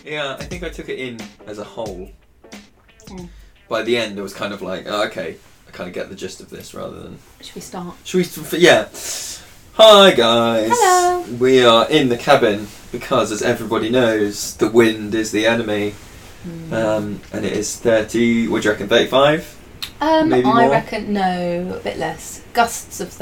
Yeah, I think I took it in as a whole. Mm. By the end, I was kind of like, oh, okay, I kind of get the gist of this rather than... Should we start? Yeah. Hi, guys. Hello. We are in the cabin because, as everybody knows, the wind is the enemy. And it is 30, what do you reckon, 35? Maybe I more? reckon, no, a bit less. Gusts of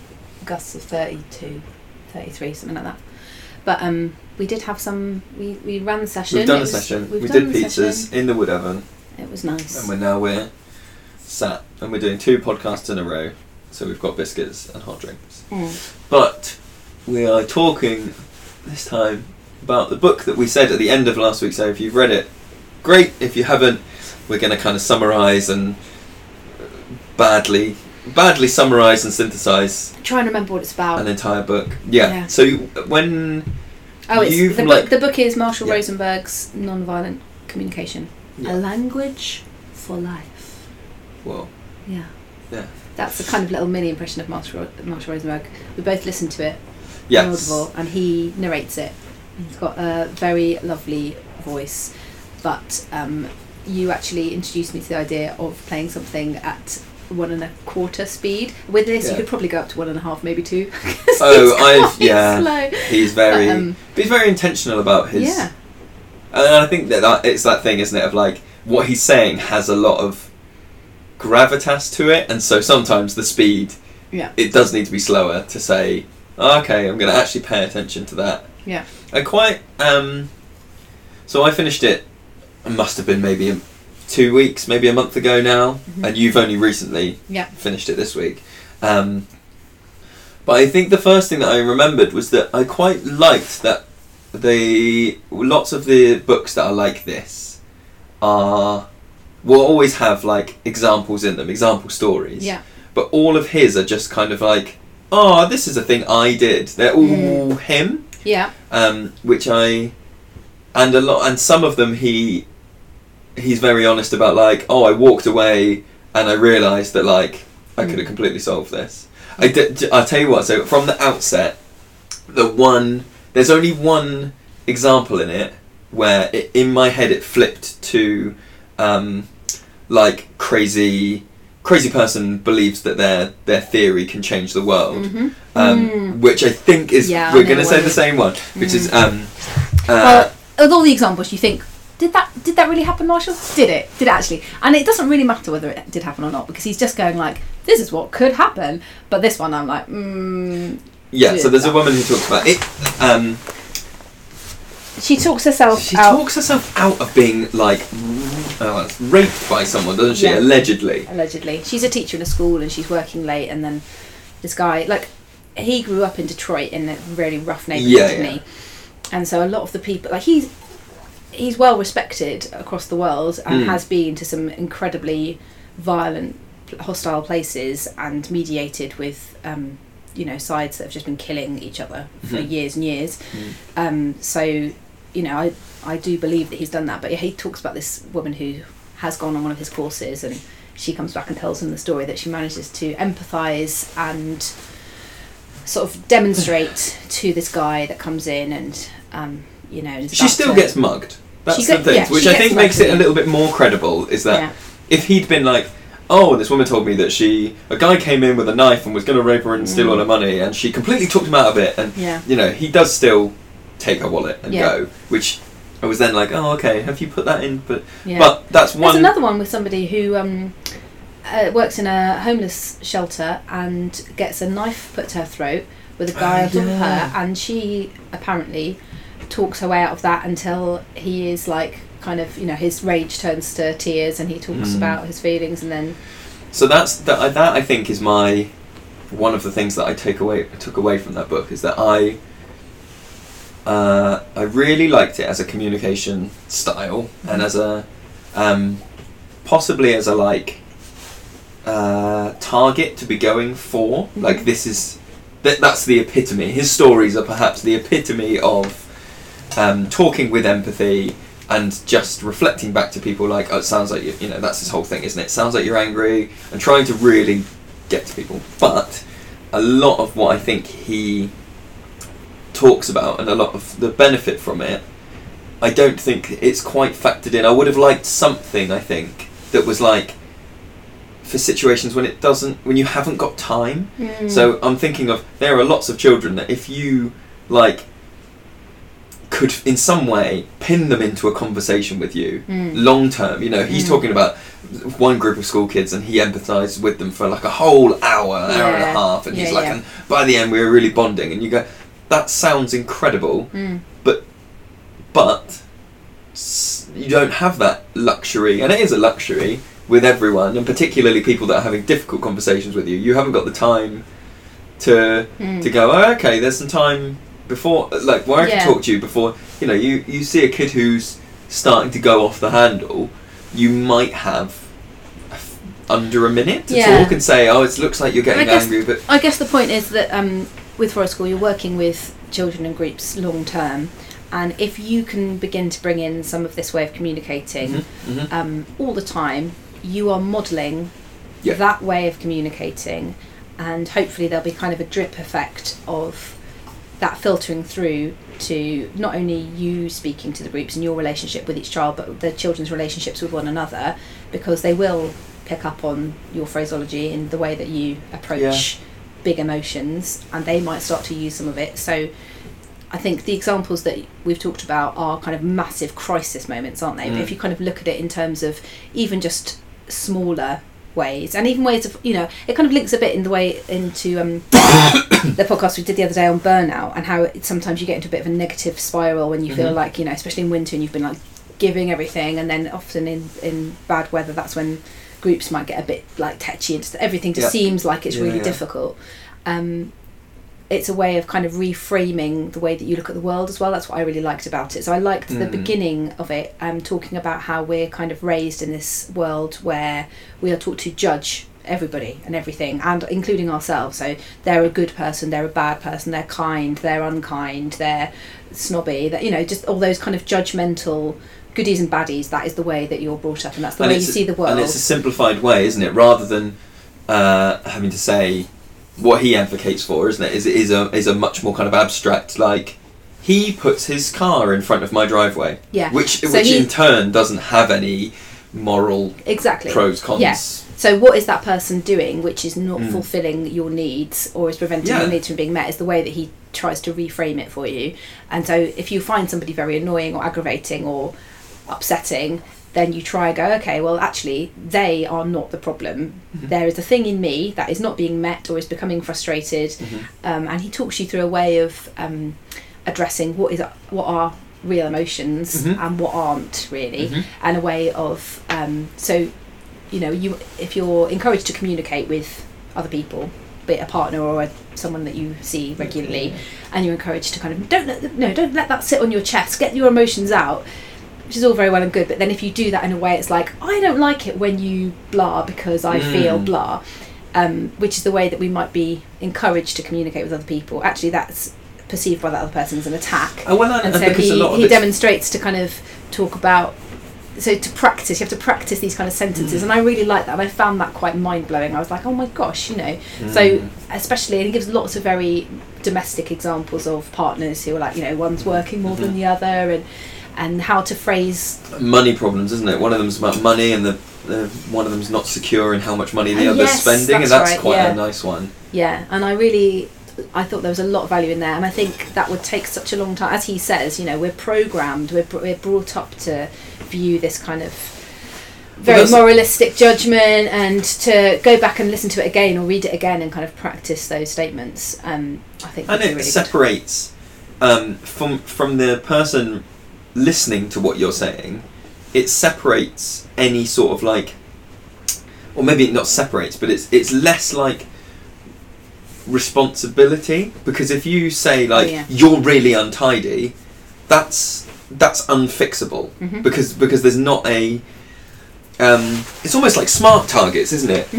32, 33, something like that. But we did have some, we ran the session. We've done a session. We did pizzas in the wood oven. It was nice. And we're sat and we're doing 2 podcasts in a row. So we've got biscuits and hot drinks. But we are talking this time about the book that we said at the end of last week. So if you've read it, great. If you haven't, we're going to kind of summarise and badly summarise and synthesise. I'm trying to remember what it's about. An entire book. Yeah. So when the book is Marshall Rosenberg's Nonviolent Communication. Yeah. A Language for Life. Whoa. Yeah. Yeah. That's a kind of little mini impression of Marshall Rosenberg. We both listened to it. Yes. Audible, and he narrates it. He's got a very lovely voice. But you actually introduced me to the idea of playing something at 1 1/4 speed. With this, you could probably go up to 1 1/2, maybe 2. Slow. He's very intentional about his. Yeah. And I think that it's that thing, isn't it, of like what he's saying has a lot of gravitas to it, and so sometimes the speed, it does need to be slower to say, oh, okay, I'm going to actually pay attention to that. Yeah. And quite. So I finished it. It must have been maybe 2 weeks, maybe a month ago now, and you've only recently finished it this week. But I think the first thing that I remembered was that I quite liked that lots of the books that are like this will always have like examples in them, example stories. Yeah. But all of his are just kind of like, oh, this is a thing I did. They're all him. Yeah. And some of them he's very honest about, like, oh, I walked away and I realised that like I could have completely solved this. I'll tell you what. So from the outset, there's only one example in it where in my head it flipped to like crazy person believes that their theory can change the world, which I think is we're going to say the same one, which is well, of all the examples, you think, did that really happen, Marshall? Did it actually? And it doesn't really matter whether it did happen or not, because he's just going like, this is what could happen. But this one, I'm like, so there's a woman who talks about it. She talks herself out of being like raped by someone, doesn't she? Yeah. Allegedly. She's a teacher in a school and she's working late, and then this guy, like, he grew up in Detroit in a really rough neighbourhood, didn't he? And so a lot of the people, like, he's well respected across the world and has been to some incredibly violent, hostile places and mediated with sides that have just been killing each other for years and years. So I do believe that he's done that. But he talks about this woman who has gone on one of his courses, and she comes back and tells him the story that she manages to empathise and sort of demonstrate to this guy that comes in and she still gets mugged. That's the thing, which I think makes it a little bit more credible, is that if he'd been like, oh, this woman told me that a guy came in with a knife and was going to rape her and steal all her money, and she completely took him out of it, and he does still take her wallet and go, which I was then like, oh, okay, have you put that in? But that's one. There's another one with somebody who works in a homeless shelter and gets a knife put to her throat with a guy on top of her, and she apparently talks her way out of that until he is like, kind of, his rage turns to tears and he talks about his feelings, and then so that I think is one of the things that I took away from that book, is that I really liked it as a communication style and as a possibly as a like target to be going for. Like, this is that's the epitome. His stories are perhaps the epitome of talking with empathy and just reflecting back to people like, oh, it sounds like that's his whole thing, isn't it? Sounds like you're angry, and trying to really get to people. But a lot of what I think he talks about, and a lot of the benefit from it, I don't think it's quite factored in. I would have liked something, I think, that was like for situations when when you haven't got time. So I'm thinking of, there are lots of children that if you like could in some way pin them into a conversation with you long term, you know, he's talking about one group of school kids and he empathised with them for like a whole hour and a half, and he's like, and by the end we were really bonding, and you go, that sounds incredible, but you don't have that luxury, and it is a luxury with everyone, and particularly people that are having difficult conversations with you. You haven't got the time to go, oh, okay, there's some time before, like, where I can talk to you before, you know, you see a kid who's starting to go off the handle, you might have under a minute to talk and say, oh, it looks like you're getting angry, but... I guess the point is that with Forest School, you're working with children and groups long term, and if you can begin to bring in some of this way of communicating all the time, you are modelling that way of communicating, and hopefully there'll be kind of a drip effect of that filtering through to not only you speaking to the groups and your relationship with each child, but the children's relationships with one another, because they will pick up on your phraseology in the way that you approach big emotions, and they might start to use some of it. So I think the examples that we've talked about are kind of massive crisis moments, aren't they? But if you kind of look at it in terms of even just smaller ways, and even ways of, you know, it kind of links a bit in the way into the podcast we did the other day on burnout, and how sometimes you get into a bit of a negative spiral when you feel like, you know, especially in winter and you've been like giving everything, and then often in bad weather, that's when groups might get a bit like tetchy and everything just seems like it's really difficult. It's a way of kind of reframing the way that you look at the world as well. That's what I really liked about it. So I liked the beginning of it, talking about how we're kind of raised in this world where we are taught to judge everybody and everything, and including ourselves. So they're a good person, they're a bad person, they're kind, they're unkind, they're snobby, that, you know, just all those kind of judgmental goodies and baddies. That is the way that you're brought up, and that's the way you see the world. And it's a simplified way, isn't it? Rather than having to say what he advocates for, isn't it? Is a much more kind of abstract, like, he puts his car in front of my driveway. Yeah. Which in turn doesn't have any moral pros, cons. Yeah. So what is that person doing which is not fulfilling your needs, or is preventing your needs from being met, is the way that he tries to reframe it for you. And so if you find somebody very annoying or aggravating or upsetting, then you try and go, okay, well, actually, they are not the problem. There is a thing in me that is not being met or is becoming frustrated. And he talks you through a way of addressing what are real emotions and what aren't really, and a way of so, you know, if you're encouraged to communicate with other people, be it a partner or someone that you see regularly, and you're encouraged to kind of don't let that sit on your chest, get your emotions out, which is all very well and good, but then if you do that in a way, it's like, I don't like it when you blah because I feel blah, which is the way that we might be encouraged to communicate with other people. Actually, that's perceived by that other person as an attack. And so he demonstrates to kind of talk about, so to practice, you have to practice these kind of sentences, and I really like that, and I found that quite mind-blowing. I was like, oh my gosh, you know. So especially, and he gives lots of very domestic examples of partners who are like, you know, one's working more than the other, and how to phrase money problems, isn't it? One of them's about money, and the one of them's not secure in how much money the other's spending, and that's quite a nice one. Yeah, and I thought there was a lot of value in there, and I think that would take such a long time. As he says, you know, we're programmed, we're brought up to view this kind of very moralistic judgment, and to go back and listen to it again or read it again and kind of practice those statements. I think, and it really separates from the person listening to what you're saying. It separates any sort of like, or maybe not separates, but it's less like responsibility, because if you say like you're really untidy, that's unfixable, because there's not a it's almost like smart targets, isn't it?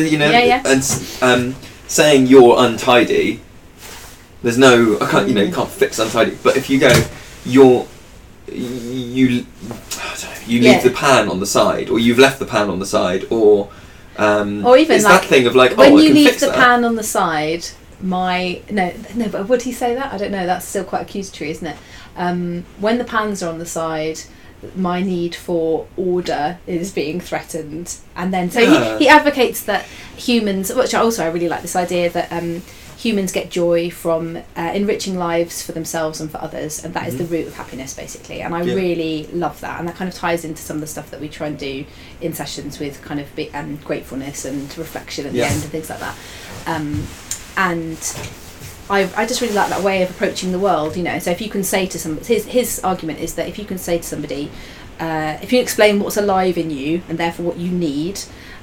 And saying you're untidy, there's no you can't fix untidy, but if you go you leave the pan on the side, or you've left the pan on the side, or even it's like that thing of like, when you leave the pan on the side, but would he say that? I don't know. That's still quite accusatory, isn't it? When the pans are on the side, my need for order is being threatened, and then he advocates that humans, which I really like this idea that humans get joy from enriching lives for themselves and for others, and that is the root of happiness, basically. And I really love that, and that kind of ties into some of the stuff that we try and do in sessions with kind of gratefulness and reflection at the end and things like that. And I just really like that way of approaching the world, you know. So if you can say to somebody, his argument is that if you can say to somebody, if you explain what's alive in you and therefore what you need,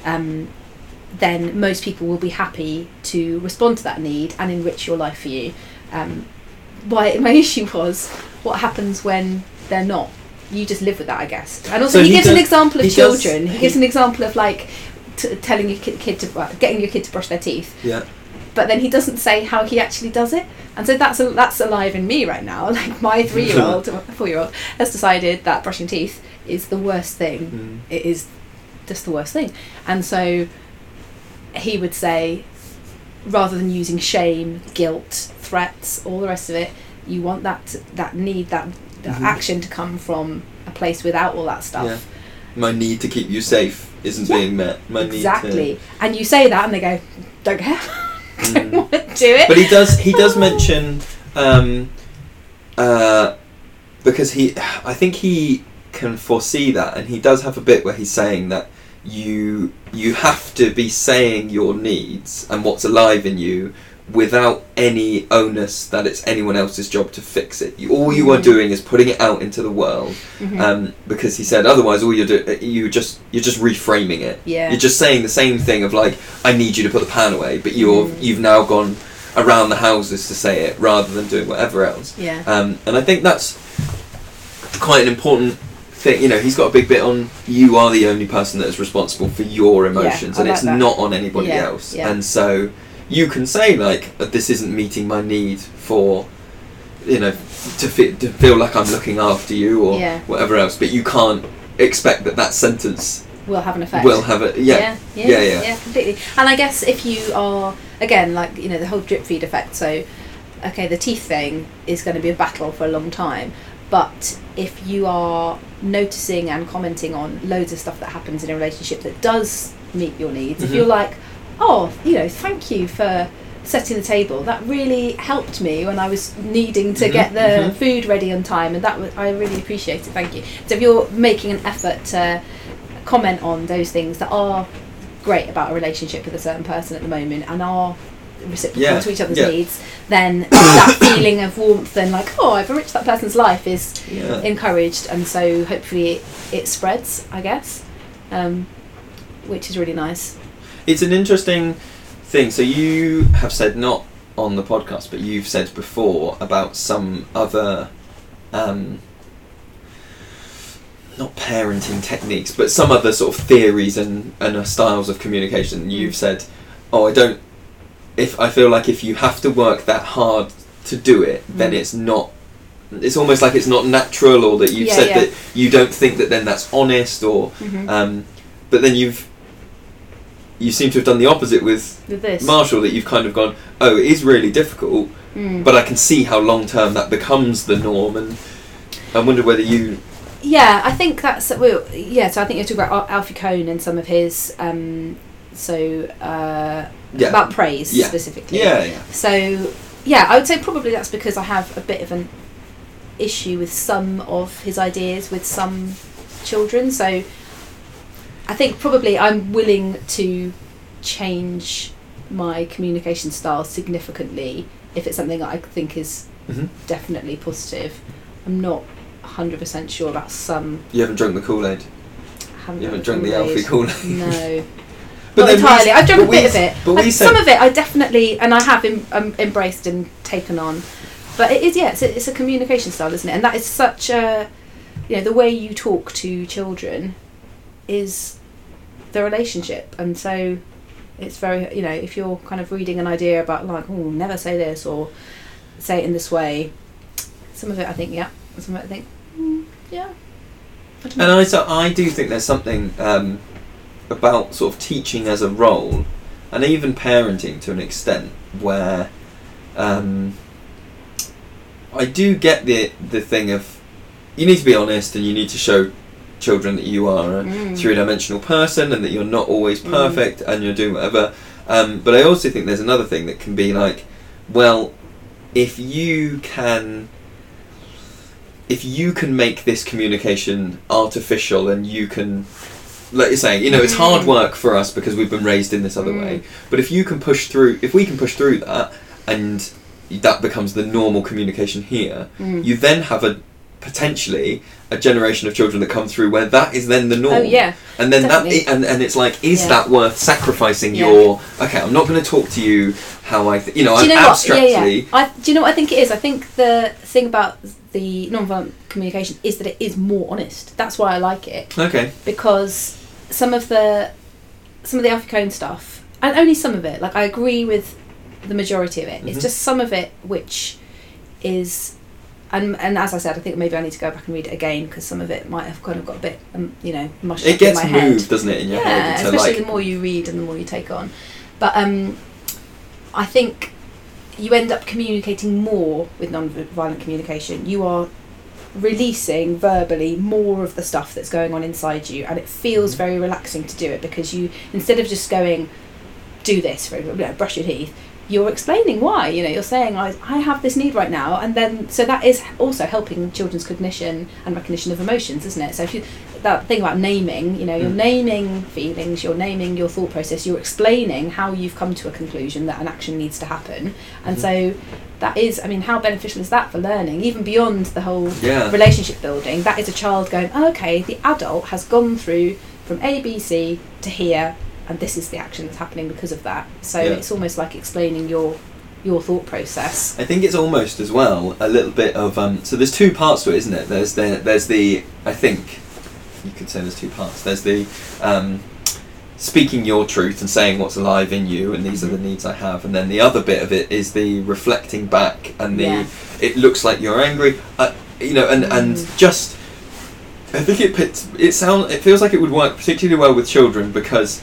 then most people will be happy to respond to that need and enrich your life for you. My issue was what happens when they're not. You just live with that, I guess. And also, he gives an example of children. He gives an example of like telling your kid to getting your kid to brush their teeth. Yeah. But then he doesn't say how he actually does it, and so that's alive in me right now. Like my 4-year-old has decided that brushing teeth is the worst thing. It is just the worst thing, and so he would say, rather than using shame, guilt, threats, all the rest of it, you want that action to come from a place without all that stuff. Yeah. My need to keep you safe isn't being met. Exactly. And you say that and they go, don't care. Don't want to do it. But he does mention because I think he can foresee that, and he does have a bit where he's saying that you have to be saying your needs and what's alive in you without any onus that it's anyone else's job to fix it. All you are doing is putting it out into the world, because he said otherwise all you're just reframing it. Yeah. You're just saying the same thing of like, I need you to put the pan away, but you've now gone around the houses to say it rather than doing whatever else. Yeah. And I think that's quite an important thing. You know, he's got a big bit on you are the only person that is responsible for your emotions, and it's not on anybody else. Yeah. And so you can say like, this isn't meeting my need for, you know, to feel like I'm looking after you or whatever else, but you can't expect that sentence will have an effect. Will have a yeah, completely. And I guess if you are, again, like, you know, the whole drip feed effect. So, okay, the teeth thing is going to be a battle for a long time, but if you are noticing and commenting on loads of stuff that happens in a relationship that does meet your needs, if you're like, oh, you know, thank you for setting the table. That really helped me when I was needing to get the food ready on time, and I really appreciate it. Thank you. So if you're making an effort to comment on those things that are great about a relationship with a certain person at the moment and are reciprocal to each other's needs, then that feeling of warmth and like, oh, I've enriched that person's life is encouraged, and so hopefully it spreads, I guess, which is really nice. It's an interesting thing. So you have said, not on the podcast, but you've said before about some other not parenting techniques, but some other sort of theories and styles of communication. You've said, oh, I feel like if you have to work that hard to do it, then it's almost like it's not natural, or that you've said that you don't think that then that's honest, or but then you seem to have done the opposite with this. Marshall, that you've kind of gone, oh, it is really difficult, but I can see how long term that becomes the norm, and I wonder whether you... Yeah, I think that's... so I think you're talking about Alfie Kohn and some of his... about praise specifically. Yeah. So, I would say probably that's because I have a bit of an issue with some of his ideas with some children. So I think probably I'm willing to change my communication style significantly if it's something that I think is definitely positive. I'm not 100% sure about some... You haven't drunk the Kool-Aid? You haven't drunk the Alfie Kool-Aid? No. Not entirely. I've drunk a bit of it. Some of it I definitely, and I have embraced and taken on. But it is, it's a communication style, isn't it? And that is such a, the way you talk to children is the relationship. And so it's very, if you're kind of reading an idea about like, oh, never say this or say it in this way, some of it I think, some of it I think, I don't know. And I do think there's something about sort of teaching as a role, and even parenting to an extent, where I do get the thing of you need to be honest and you need to show children that you are a three-dimensional person and that you're not always perfect and you're doing whatever. But I also think there's another thing that can be like, well, if you can make this communication artificial and you can, like you're saying, it's hard work for us because we've been raised in this other way. But if we can push through that and that becomes the normal communication here, you then have potentially a generation of children that come through where that is then the norm. Oh yeah. And then definitely. and it's like, is that worth sacrificing your? Okay, I'm not going to talk to you how I. I'm abstractly. Do you know what I think it is? I think the thing about the non-violent communication is that it is more honest. That's why I like it. Okay. Because some of the Afikoan stuff, and only some of it, like I agree with the majority of it. It's just some of it which is. And as I said, I think maybe I need to go back and read it again because some of it might have kind of got a bit, mushed up in my head. It gets moved, doesn't it, in your head? Especially the more you read and the more you take on. But I think you end up communicating more with non-violent communication. You are releasing verbally more of the stuff that's going on inside you, and it feels very relaxing to do it because you, instead of just going, do this, for example, brush your teeth, you're explaining why, you're saying, I have this need right now, and then, so that is also helping children's cognition and recognition of emotions, isn't it? So if that thing about naming, you're naming feelings, you're naming your thought process, you're explaining how you've come to a conclusion that an action needs to happen, and so that is, how beneficial is that for learning, even beyond the whole relationship building? That is a child going, oh, okay, the adult has gone through from A, B, C to here, and this is the action that's happening because of that. So it's almost like explaining your thought process. I think it's almost as well a little bit of so there's two parts to it, isn't it? There's the I think you could say there's two parts. There's the speaking your truth and saying what's alive in you, and these are the needs I have, and then the other bit of it is the reflecting back and it looks like you're angry, and just I think it feels like it would work particularly well with children because.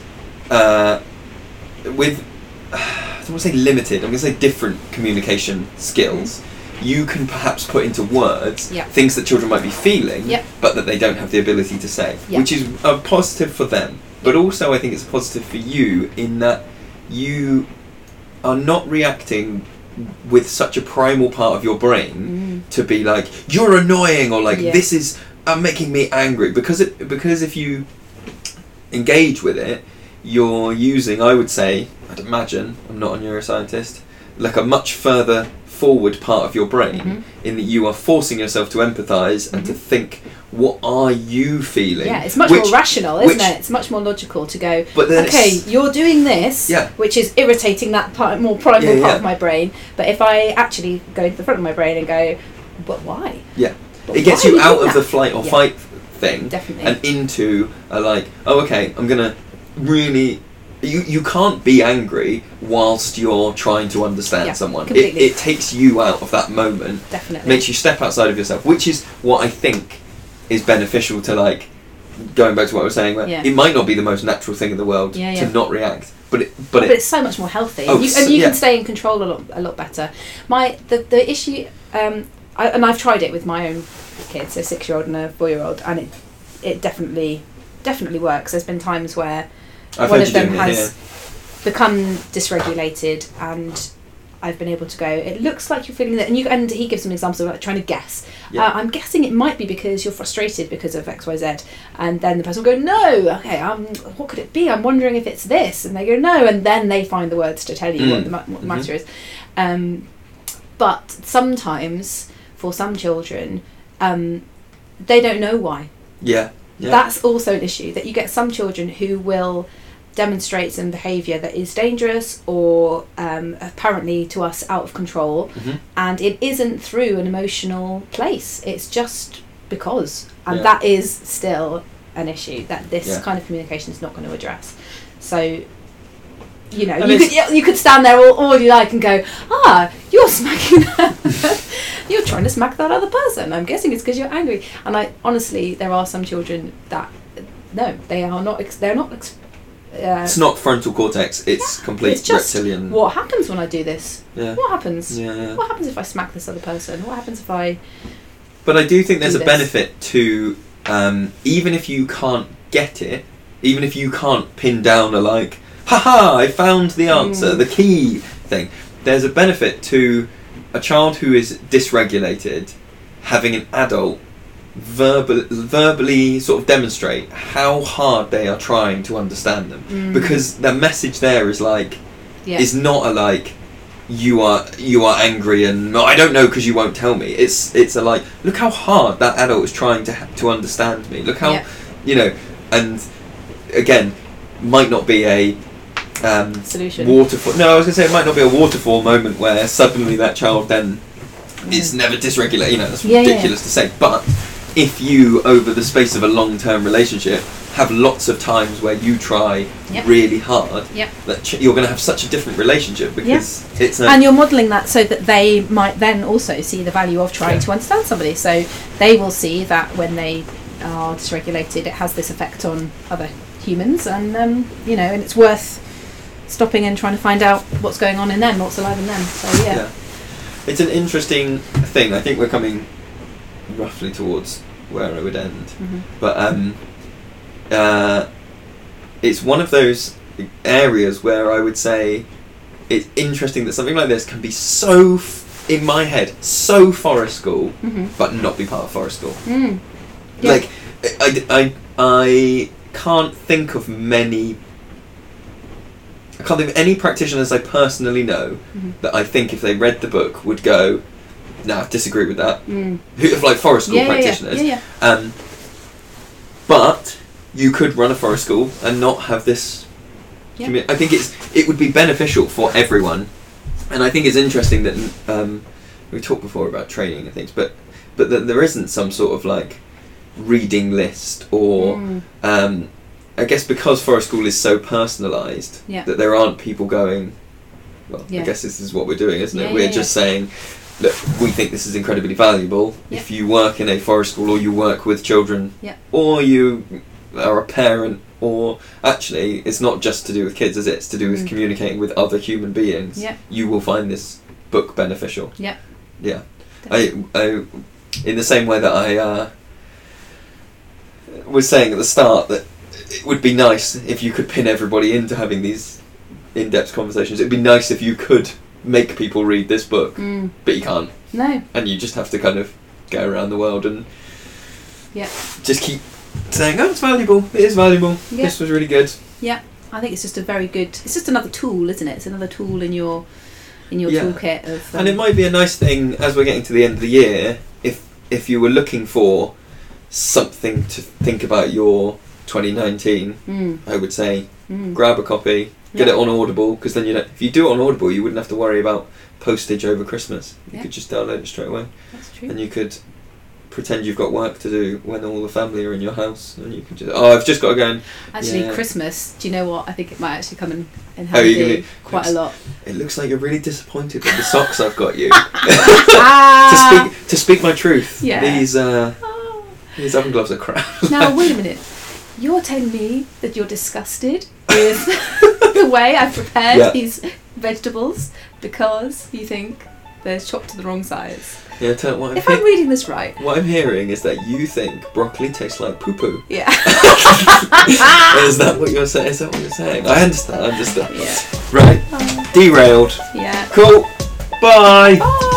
With I don't want to say limited, I'm going to say different communication skills, you can perhaps put into words things that children might be feeling but that they don't have the ability to say, which is a positive for them, but also I think it's a positive for you in that you are not reacting with such a primal part of your brain to be like, you're annoying, or like this is making me angry, because if you engage with it, you're using, I would say, I'd imagine, I'm not a neuroscientist, like a much further forward part of your brain in that you are forcing yourself to empathise and to think, what are you feeling? Yeah, it's much more rational, isn't it? It's much more logical to go, okay, you're doing this, which is irritating that more primal part of my brain, but if I actually go to the front of my brain and go, but why? Yeah. It gets you out of the flight or fight thing and into a like, oh, okay, I'm going to really you can't be angry whilst you're trying to understand someone. It takes you out of that moment, makes you step outside of yourself, which is what I think is beneficial to, like, going back to what I was saying, where it might not be the most natural thing in the world to not react, but it's so much more healthy, and you can stay in control a lot better. The issue, and I've tried it with my own kids, a 6-year-old and a 4-year-old, and it definitely works. There's been times where one of them has become dysregulated, and I've been able to go, it looks like you're feeling that, and he gives some examples of like trying to guess. I'm guessing it might be because you're frustrated because of XYZ, and then the person will go, no, okay, what could it be? I'm wondering if it's this, and they go, no, and then they find the words to tell you what the matter is. But sometimes for some children, they don't know why. That's also an issue, that you get some children who will demonstrate some behaviour that is dangerous or apparently to us out of control, and it isn't through an emotional place, it's just because, and that is still an issue that this kind of communication is not going to address. So you could stand there all you like and go, you're smacking that you're trying to smack that other person, I'm guessing it's because you're angry. And honestly, there are some children that no, they are not they're not it's not frontal cortex. It's complete it's just reptilian. What happens when I do this? Yeah. What happens? Yeah. What happens if I smack this other person? What happens if I? But I do think there's a benefit to even if you can't get it, even if you can't pin down a like, haha, I found the answer, the key thing. There's a benefit to a child who is dysregulated having an adult verbally sort of demonstrate how hard they are trying to understand them, because the message there is like is not a like you are angry and I don't know because you won't tell me. It's a like, look how hard that adult is trying to understand me. Look how and again, might not be a solution waterfall. No, I was going to say it might not be a waterfall moment where suddenly that child then is never dysregulated. That's ridiculous to say. But if you, over the space of a long-term relationship, have lots of times where you try really hard, that you're going to have such a different relationship because it's and you're modelling that so that they might then also see the value of trying to understand somebody. So they will see that when they are dysregulated, it has this effect on other humans, and and it's worth stopping and trying to find out what's going on in them, what's alive in them. So it's an interesting thing. I think we're coming roughly towards where I would end, but it's one of those areas where I would say it's interesting that something like this can be so in my head so Forest School, but not be part of Forest School. Like I can't think of any practitioners I personally know that I think if they read the book would go, nah, disagree with that. Who of like Forest School practitioners. But you could run a Forest School and not have this. I think it would be beneficial for everyone, and I think it's interesting that we talked before about training and things, but that there isn't some sort of like reading list or I guess because Forest School is so personalised that there aren't people going, well, I guess this is what we're doing, isn't it? We're just saying, look, we think this is incredibly valuable. If you work in a Forest School or you work with children or you are a parent, or actually it's not just to do with kids, is it? It's to do with communicating with other human beings. You will find this book beneficial. I in the same way that I was saying at the start that it would be nice if you could pin everybody into having these in-depth conversations. It would be nice if you could make people read this book, but you can't. No. And you just have to kind of go around the world and just keep saying, oh, it's valuable. It is valuable. This was really good. Yeah, I think it's just it's just another tool, isn't it? It's another tool in your toolkit of. And it might be a nice thing as we're getting to the end of the year, if you were looking for something to think about your 2019, I would say grab a copy, get it on Audible, because then if you do it on Audible, you wouldn't have to worry about postage over Christmas. You could just download it straight away. That's true. And you could pretend you've got work to do when all the family are in your house, and you can just I've just got to go and Christmas, do you know what, I think it might actually come in handy quite a lot. It looks like you're really disappointed with the socks I've got you. to speak my truth, these oven gloves are crap. Now wait a minute, you're telling me that you're disgusted with the way I've prepared these vegetables because you think they're chopped to the wrong size? Yeah, if I'm reading this right, what I'm hearing is that you think broccoli tastes like poo-poo. Yeah. Is that what you're saying? Is that what you're saying? I understand. Yeah. Right. Derailed. Yeah. Cool. Bye. Bye.